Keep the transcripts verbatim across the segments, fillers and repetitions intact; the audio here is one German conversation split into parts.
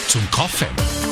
zum Kaffee.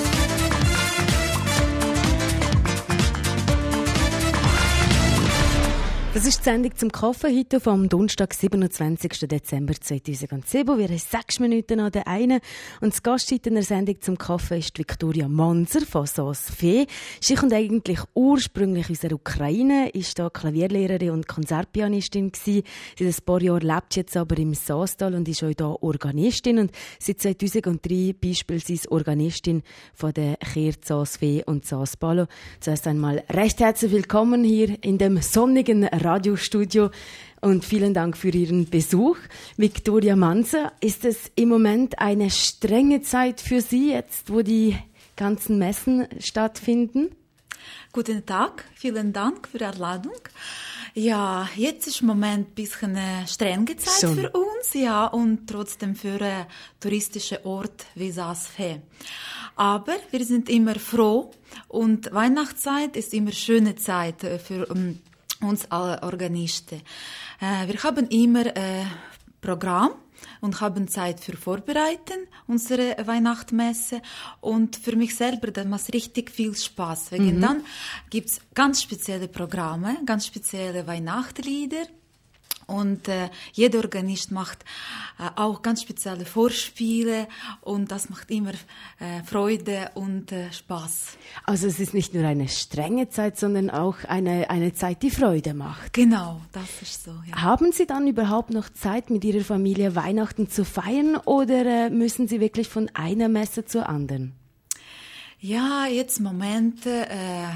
Das ist die Sendung zum Kaffee heute vom Donnerstag, siebenundzwanzigsten Dezember zweitausendsieben. Wir haben sechs Minuten an der einen. Und das Gast heute in der Sendung zum Kaffee ist Viktoria Manser von Saas Fee. Sie kommt eigentlich ursprünglich aus der Ukraine, ist da Klavierlehrerin und Konzertpianistin gewesen. Seit ein paar Jahren lebt sie jetzt aber im Saastal und ist auch da Organistin. Und seit zweitausenddrei beispielsweise Organistin von der Kirche Saas Fee und Saas Ballo. Zuerst einmal recht herzlich willkommen hier in dem sonnigen Radiostudio und vielen Dank für Ihren Besuch. Viktoria Manser, ist es im Moment eine strenge Zeit für Sie, jetzt wo die ganzen Messen stattfinden? Guten Tag, vielen Dank für die Einladung. Ja, jetzt ist im Moment ein bisschen eine strenge Zeit Schon. für uns, ja, und trotzdem für einen touristischen Ort wie Saas Fee. Aber wir sind immer froh und Weihnachtszeit ist immer eine schöne Zeit für um, uns alle Organisten. Äh, wir haben immer ein Programm und haben Zeit für Vorbereiten, unsere Weihnachtsmesse. Und für mich selber, das macht richtig viel Spaß. Wegen mhm. dann gibt's ganz spezielle Programme, ganz spezielle Weihnachtslieder. Und äh, jeder Organist macht äh, auch ganz spezielle Vorspiele und das macht immer äh, Freude und äh, Spaß. Also es ist nicht nur eine strenge Zeit, sondern auch eine, eine Zeit, die Freude macht. Genau, das ist so. Ja. Haben Sie dann überhaupt noch Zeit, mit Ihrer Familie Weihnachten zu feiern oder äh, müssen Sie wirklich von einer Messe zur anderen? Ja, jetzt im Moment... Äh,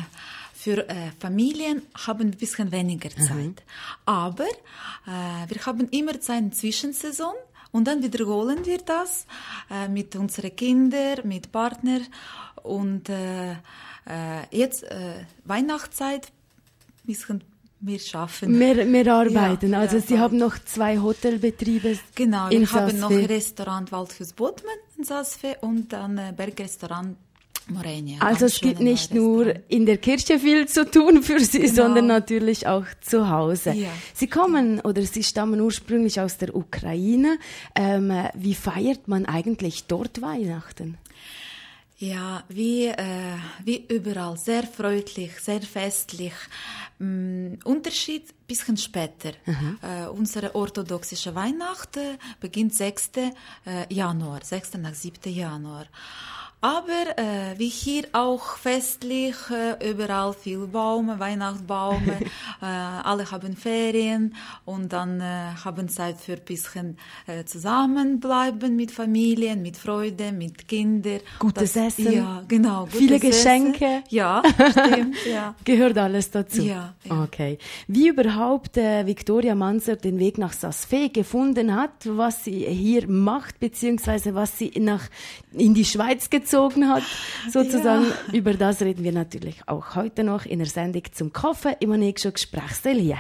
Für äh, Familien haben wir ein bisschen weniger Zeit. Mhm. Aber äh, wir haben immer Zeit in der Zwischensaison und dann wiederholen wir das äh, mit unseren Kindern, mit Partnern. Und äh, äh, jetzt äh, Weihnachtszeit ein bisschen wir schaffen. Mehr, mehr arbeiten. Ja, also ja, Sie haben noch zwei Hotelbetriebe. Genau, wir haben noch Restaurant Waldhaus Bodmen in Saas Fee und dann äh, Bergrestaurant Morenia. Also es gibt nicht nur in der Kirche viel zu tun für Sie, genau. sondern natürlich auch zu Hause. Ja. Sie kommen oder Sie stammen ursprünglich aus der Ukraine. Ähm, wie feiert man eigentlich dort Weihnachten? Ja, wie, äh, wie überall, sehr freundlich, sehr festlich. Mm, Unterschied ein bisschen später. Äh, unsere orthodoxische Weihnachten beginnt sechsten Januar, sechsten nach siebten Januar. Aber äh, wie hier auch festlich, äh, überall viel Bäume, Weihnachtsbäume, äh, alle haben Ferien und dann äh, haben Zeit für ein bisschen äh, zusammenbleiben mit Familien, mit Freude, mit Kindern. Gutes das, Essen. Ja, genau. Gutes Viele Geschenke. Essen. Ja, stimmt. Ja. Gehört alles dazu. Ja, ja. Okay. Wie überhaupt äh, Viktoria Manser den Weg nach Saas Fee gefunden hat, was sie hier macht, beziehungsweise was sie nach in die Schweiz gezogen hat, sozusagen. Ja. Über das reden wir natürlich auch heute noch in der Sendung zum Kaffee im nächsten Gesprächsteil hier.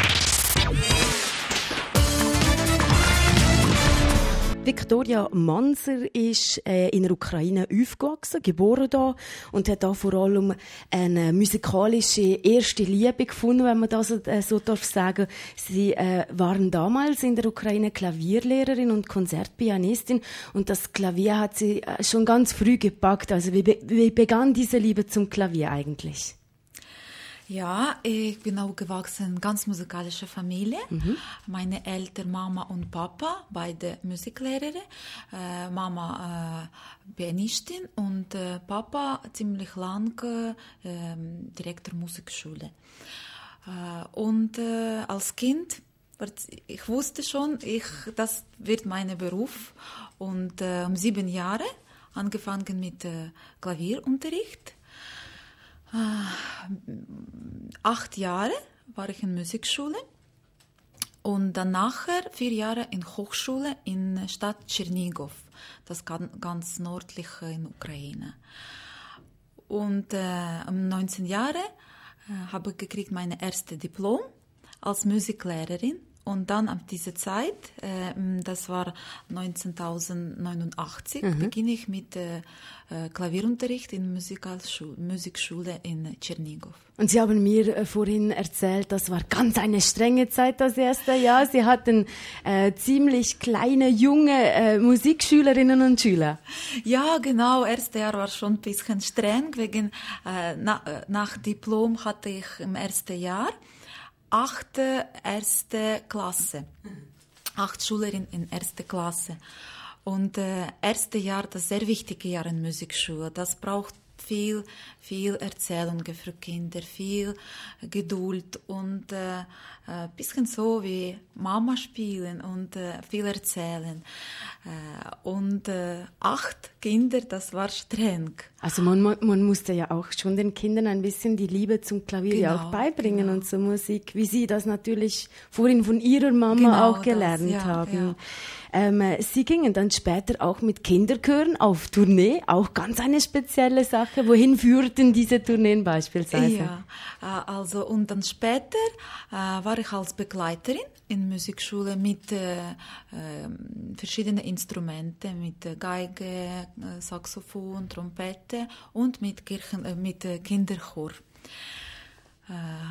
Viktoria Manser ist äh, in der Ukraine aufgewachsen, geboren da und hat da vor allem eine musikalische erste Liebe gefunden, wenn man das äh, so darf sagen. Sie äh, waren damals in der Ukraine Klavierlehrerin und Konzertpianistin und das Klavier hat sie äh, schon ganz früh gepackt. Also wie, be- wie begann diese Liebe zum Klavier eigentlich? Ja, ich bin aufgewachsen in ganz musikalischer Familie. Mhm. Meine Eltern, Mama und Papa, beide Musiklehrer. Äh, Mama äh, Pianistin und äh, Papa ziemlich lang äh, Direktor Musikschule. Äh, und äh, als Kind, ich wusste schon, ich, das wird mein Beruf. Und äh, um sieben Jahre angefangen mit äh, Klavierunterricht. Acht Jahre war ich in Musikschule und dann nachher vier Jahre in Hochschule in der Stadt Tschernigow, das ganz nördlich in Ukraine. Und äh, um neunzehn Jahre äh, habe ich gekriegt meine erste Diplom als Musiklehrerin Und dann ab dieser Zeit, äh, das war neunzehntausendneunundachtzig, mhm. beginne ich mit äh, Klavierunterricht in Musikschule, Musikschule in Tschernigow. Und Sie haben mir äh, vorhin erzählt, das war ganz eine strenge Zeit, das erste Jahr. Sie hatten äh, ziemlich kleine, junge äh, Musikschülerinnen und Schüler. Ja, genau. Erste Jahr war schon ein bisschen streng, wegen äh, na, nach Diplom hatte ich im ersten Jahr achte erste Klasse. Acht Schülerinnen in erste Klasse. Und äh, erste Jahr, das sehr wichtige Jahr in Musikschule. Das braucht viel, viel Erzählungen für Kinder, viel Geduld und äh, ein bisschen so wie Mama spielen und äh, viel erzählen. Äh, und äh, acht Kinder, das war streng. Also man, man musste ja auch schon den Kindern ein bisschen die Liebe zum Klavier genau, auch beibringen genau. und zur Musik, wie sie das natürlich vorhin von ihrer Mama genau auch gelernt das, ja, haben. Ja. Ähm, sie gingen dann später auch mit Kinderchören auf Tournee, auch ganz eine spezielle Sache. Wohin führten diese Tourneen beispielsweise? Ja, äh, also und dann später äh, war ich als Begleiterin in Musikschule mit äh, äh, verschiedenen Instrumenten, mit äh, Geige, äh, Saxophon, Trompete und mit, Kirchen, äh, mit äh, Kinderchor. Äh,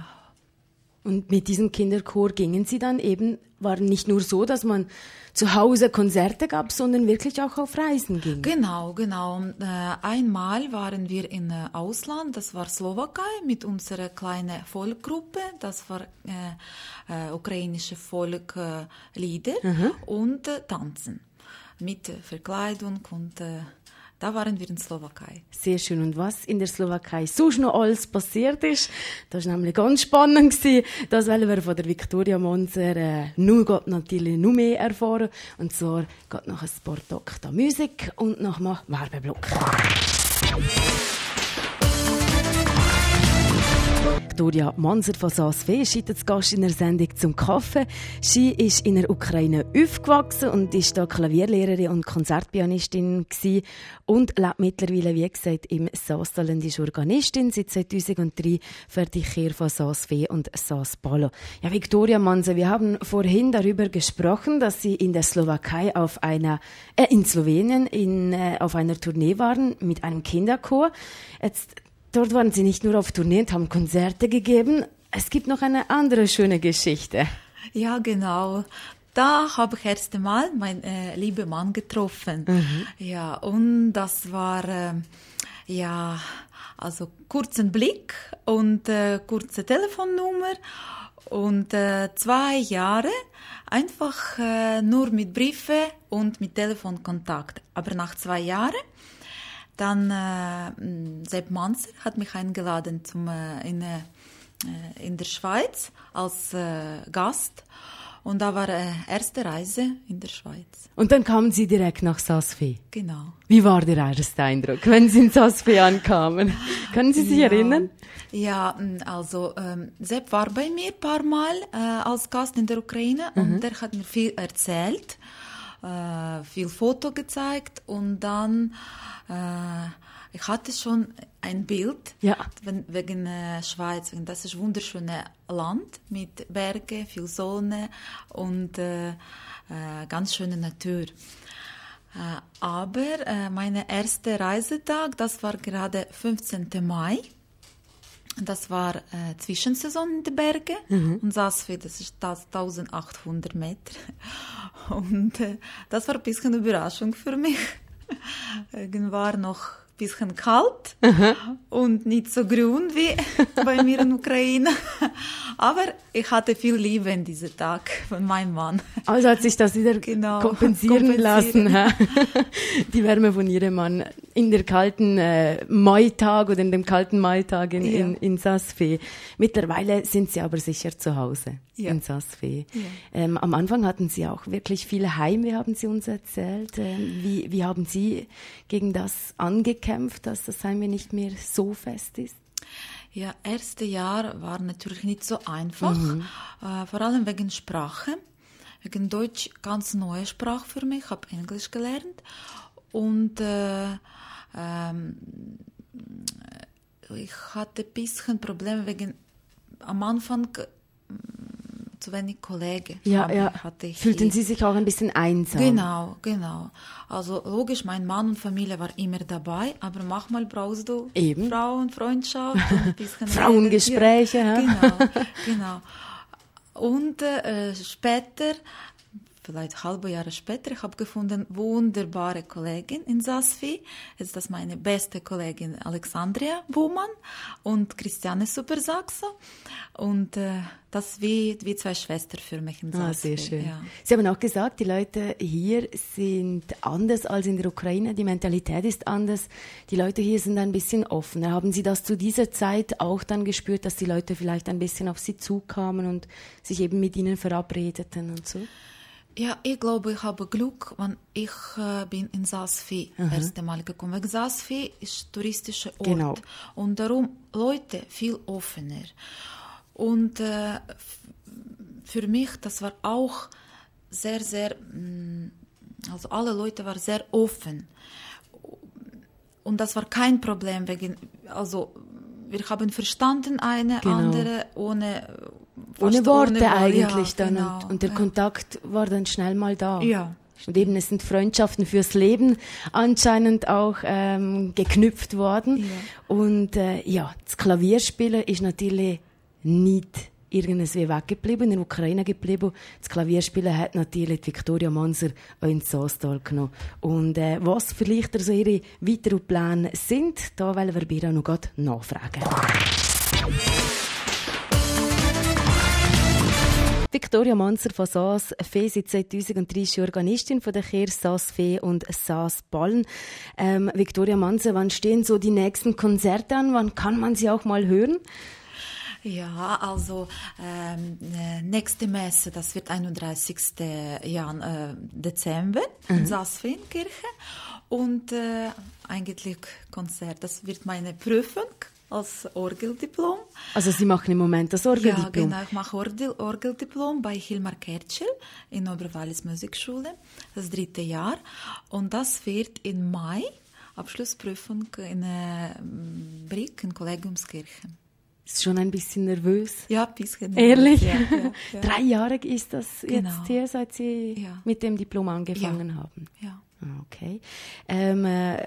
Und mit diesem Kinderchor gingen Sie dann eben, war nicht nur so, dass man zu Hause Konzerte gab, sondern wirklich auch auf Reisen ging. Genau, genau. Äh, einmal waren wir im äh, Ausland, das war Slowakei, mit unserer kleinen Volksgruppe, das war äh, äh, ukrainische Volkslieder mhm. und äh, Tanzen mit äh, Verkleidung und äh, da waren wir in der Slowakei. Sehr schön. Und was in der Slowakei sonst noch alles passiert ist, das war nämlich ganz spannend. Das wollen wir von der Viktoria Monzer äh, nur Gott natürlich noch mehr erfahren. Und zwar geht noch ein paar Takte Musik und noch mal Werbeblock. Viktoria Monzer von Saas-Fee ist heute zu Gast in der Sendung «Zum Kaffee». Sie ist in der Ukraine aufgewachsen und ist da Klavierlehrerin und Konzertpianistin gewesen und lebt mittlerweile, wie gesagt, im Saas-Tal, ist Organistin seit zweitausenddrei für die Kirche von Saas-Fee und Saas-Palo. Ja, Viktoria Monzer, wir haben vorhin darüber gesprochen, dass Sie in der Slowakei auf einer, äh, in Slowenien in, äh, auf einer Tournee waren mit einem Kinderchor. Jetzt Dort waren Sie nicht nur auf Tournee und haben Konzerte gegeben. Es gibt noch eine andere schöne Geschichte. Ja, genau. Da habe ich das erste Mal meinen äh, lieben Mann getroffen. Mhm. Ja, und das war, äh, ja, also kurzen Blick und äh, kurze Telefonnummer und äh, zwei Jahre einfach äh, nur mit Briefe und mit Telefonkontakt. Aber nach zwei Jahren Dann äh, Sepp Manzer hat mich eingeladen zum, äh, in, äh, in der Schweiz als äh, Gast. Und da war äh, erste Reise in der Schweiz. Und dann kamen Sie direkt nach Saas-Fee? Genau. Wie war der erste Eindruck, wenn Sie in Saas-Fee ankamen? Können Sie sich ja, erinnern? Ja, also ähm, Sepp war bei mir ein paar Mal äh, als Gast in der Ukraine mhm. und der hat mir viel erzählt. Uh, viel Foto gezeigt und dann uh, ich hatte schon ein Bild ja. wegen äh, Schweiz, wegen das ist ein wunderschönes Land mit Bergen, viel Sonne und äh, äh, ganz schöne Natur. Äh, aber äh, mein erster Reisetag, das war gerade fünfzehnten Mai. Das war äh, Zwischensaison in den Bergen mhm. und Saas-Fee, das ist eintausendachthundert Meter. Und äh, das war ein bisschen eine Überraschung für mich. Irgendwann war noch ein bisschen kalt mhm. und nicht so grün wie bei mir in Ukraine. Aber ich hatte viel Liebe in diesem Tag von meinem Mann. Also hat sich das wieder genau, kompensieren, kompensieren lassen. Die Wärme von Ihrem Mann in der kalten äh, Maitag oder in dem kalten Maitag in, ja. in, in Saas-Fee. Mittlerweile sind Sie aber sicher zu Hause ja. in Saas-Fee. Ja. Ähm, am Anfang hatten Sie auch wirklich viele Heimweh, haben Sie uns erzählt. Ähm, wie, wie haben Sie gegen das angekämpft, dass das Heimweh nicht mehr so fest ist? Ja, erste Jahr war natürlich nicht so einfach, mhm. äh, vor allem wegen Sprache. Wegen Deutsch ganz neue Sprache für mich, ich habe Englisch gelernt und äh, ähm, ich hatte ein bisschen Probleme wegen am Anfang zu wenig Kollegen. Ja, habe, ja. Hatte ich Fühlten hier. Sie sich auch ein bisschen einsam? Genau, genau. Also logisch, mein Mann und Familie war immer dabei, aber manchmal brauchst du Eben. Frauenfreundschaft und ein bisschen Frauengespräche. Ja, Ja. genau, genau. Und äh, später, vielleicht halbe Jahre später, ich habe gefunden, wunderbare Kollegin in Saas-Fee. Jetzt ist das meine beste Kollegin Alexandria Buhmann und Christiane Supersaxo. Und äh, das wie, wie zwei Schwestern für mich in Saas-Fee. Ah, sehr schön. Ja. Sie haben auch gesagt, die Leute hier sind anders als in der Ukraine. Die Mentalität ist anders. Die Leute hier sind ein bisschen offener. Haben Sie das zu dieser Zeit auch dann gespürt, dass die Leute vielleicht ein bisschen auf Sie zukamen und sich eben mit Ihnen verabredeten und so? Ja, ich glaube, ich habe Glück, wenn ich äh, bin in Saas-Fee das erste Mal gekommen. Saas-Fee ist ein touristischer Ort. Genau. Und darum Leute viel offener. Und äh, für mich, das war auch sehr, sehr, also alle Leute waren sehr offen. Und das war kein Problem wegen, also wir haben verstanden eine Genau. andere ohne Ohne Worte ohne, eigentlich ja, dann. genau, und, und der ja. Kontakt war dann schnell mal da. Ja. Und eben, es sind Freundschaften fürs Leben anscheinend auch ähm, geknüpft worden. Ja. Und äh, ja, das Klavierspielen ist natürlich nicht irgendwas wie weggeblieben, in der Ukraine geblieben. Das Klavierspielen hat natürlich Viktoria Manser auch ins Saastal genommen. Und äh, was vielleicht also ihre weiteren Pläne sind, da wollen wir Bira noch gerade nachfragen. Viktoria Manser von Saas-Fee, seit zweitausenddrei ist sie Organistin von der Kirche Saas-Fee und Saas-Ballen. Ähm, Viktoria Manser, wann stehen so die nächsten Konzerte an? Wann kann man sie auch mal hören? Ja, also ähm, nächste Messe, das wird einunddreißigsten Jan- Dezember in mhm. Saas-Fee-Kirche. Und äh, eigentlich Konzert, das wird meine Prüfung als Orgeldiplom. Also Sie machen im Moment das Orgeldiplom? Ja, genau. Ich mache Orgel, Orgeldiplom bei Hilmar Kertschel in Oberwallis Musikschule, das dritte Jahr. Und das wird im Mai, Abschlussprüfung in äh, Brick, in Kollegiumskirche. Ist schon ein bisschen nervös? Ja, ein bisschen nervös. Ehrlich? Ja, ja, ja. Drei Jahre ist das genau. jetzt her, seit Sie ja. mit dem Diplom angefangen ja. haben? Ja. Okay. Ähm, äh,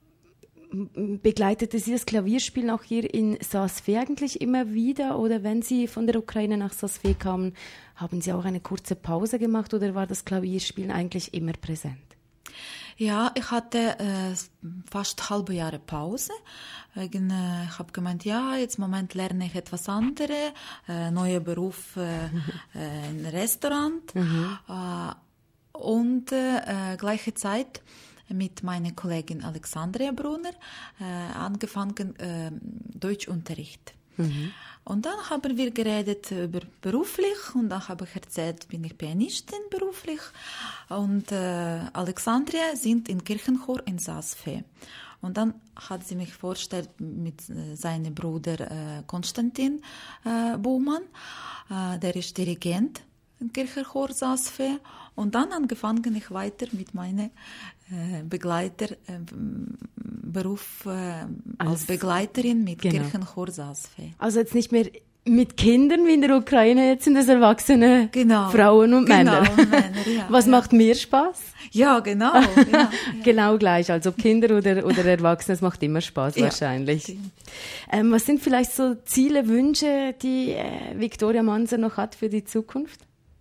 begleitete Sie das Klavierspielen auch hier in Saas-Fee eigentlich immer wieder? Oder wenn Sie von der Ukraine nach Saas-Fee kamen, haben Sie auch eine kurze Pause gemacht oder war das Klavierspielen eigentlich immer präsent? Ja, ich hatte äh, fast halbe Jahre Pause. Wegen, äh, ich habe gemeint, ja, jetzt im Moment lerne ich etwas anderes, äh, neuer Beruf äh, äh, in Restaurant. Mhm. Äh, und äh, gleiche Zeit mit meiner Kollegin Alexandria Brunner äh, angefangen äh, Deutschunterricht. Mhm. Und dann haben wir geredet über beruflich und dann habe ich erzählt, bin ich Pianistin beruflich und äh, Alexandria singt im Kirchenchor in Saas-Fee. Und dann hat sie mich vorgestellt mit äh, seinem Bruder äh, Konstantin äh, Buhmann, äh, der ist Dirigent im Kirchenchor Saas-Fee. Und dann angefangen ich weiter mit meinem äh, Begleiter, äh, Beruf äh, als, als Begleiterin mit genau. Kirchenchor Saas-Fee. Also jetzt nicht mehr mit Kindern wie in der Ukraine, jetzt sind es erwachsene genau. Frauen und genau, Männer. Männer ja, Was ja. macht mehr Spaß? Ja, genau. Ja, ja. Genau gleich, also Kinder oder, oder Erwachsene, es macht immer Spaß ja, wahrscheinlich. Ähm, was sind vielleicht so Ziele, Wünsche, die äh, Viktoria Manser noch hat für die Zukunft?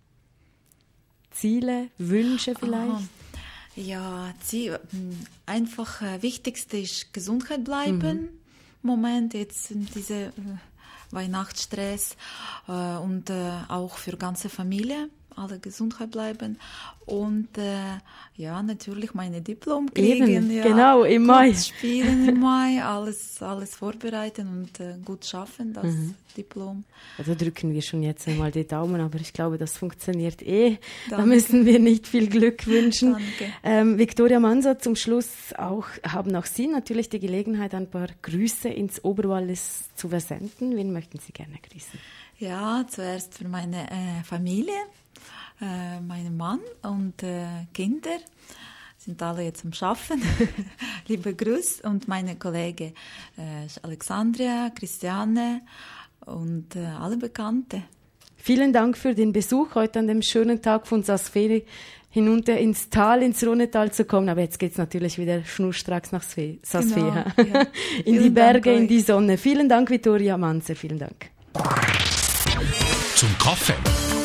Ziele, Wünsche vielleicht? Aha. Ja, Ziel, einfach äh, Wichtigste ist Gesundheit bleiben. Mhm. Moment, jetzt in diese äh, Weihnachtsstress äh, und äh, auch für ganze Familie, alle Gesundheit bleiben und äh, ja, natürlich meine Diplom kriegen. Eben, ja, genau, im Mai. Spielen im Mai, alles, alles vorbereiten und äh, gut schaffen, das mhm. Diplom. Also drücken wir schon jetzt einmal die Daumen, aber ich glaube, das funktioniert eh. Danke. Da müssen wir nicht viel Glück wünschen. Danke. Ähm, Viktoria Manser, zum Schluss auch, haben auch Sie natürlich die Gelegenheit, ein paar Grüße ins Oberwallis zu versenden. Wen möchten Sie gerne grüßen? Ja, zuerst für meine äh, Familie. Äh, mein Mann und äh, Kinder sind alle jetzt am Schaffen. Liebe Grüße und meine Kollegen äh, Alexandria, Christiane und äh, alle Bekannte. Vielen Dank für den Besuch heute an dem schönen Tag von Saas-Fee, hinunter ins Tal, ins Rhonetal zu kommen. Aber jetzt geht's natürlich wieder schnurstracks nach Saas-Fee. Genau, ja. In die Berge, Dank in die Sonne. Vielen Dank, Vittoria Manzer. Vielen Dank. Zum Kaffee.